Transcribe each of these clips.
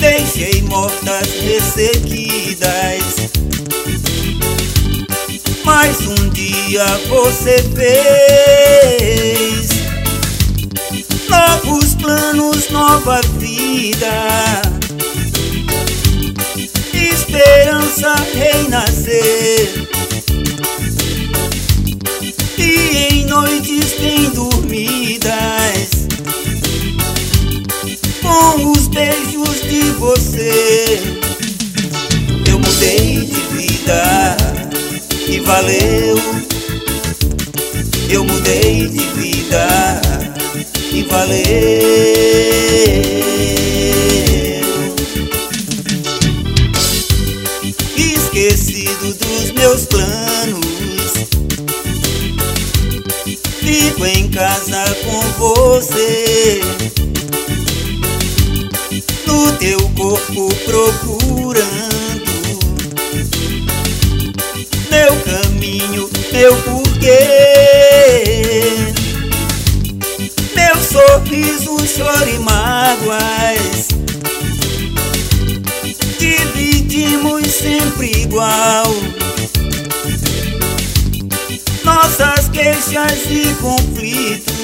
deixei mortas ressequidas. Mas um dia você fez novos planos, nova vida, esperança renascer. E em noites bem dormidas, com os beijos de você, eu mudei de vida e valeu. Eu mudei de vida e valeu. Esquecido dos meus planos, fico em casa com você, no teu corpo procurando meu caminho, meu porquê, meu sorriso, choro e mágoas, dividimos sempre igual. Nossas queixas e conflitos,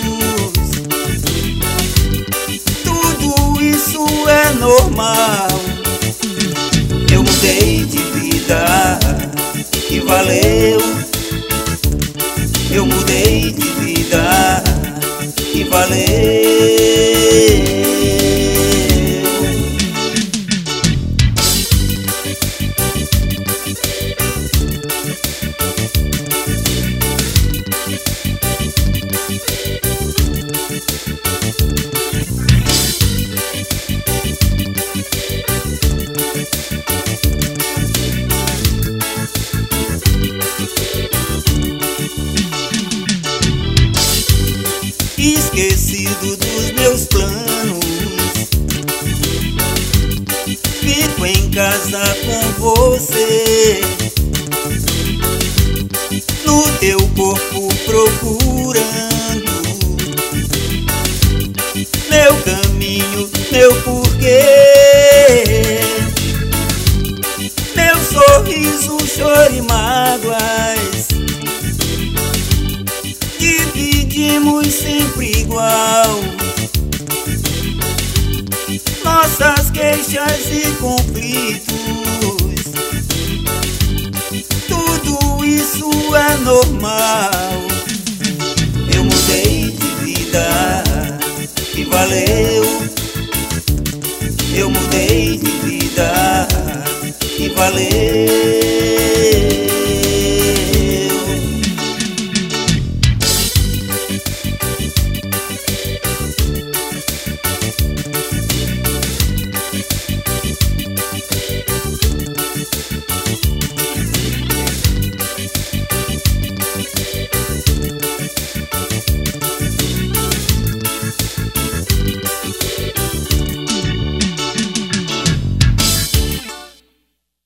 tudo isso é normal. Eu mudei de vida e valeu. Eu mudei de vida e valeu. Esquecido dos meus planos, fico em casa com você, no teu corpo procurando meu caminho, meu porquê, meu sorriso, choro e mágoas, dividimos sempre igual. Nossas queixas e conflitos, tudo isso é normal. Eu mudei de vida e valeu. Eu mudei de vida e valeu.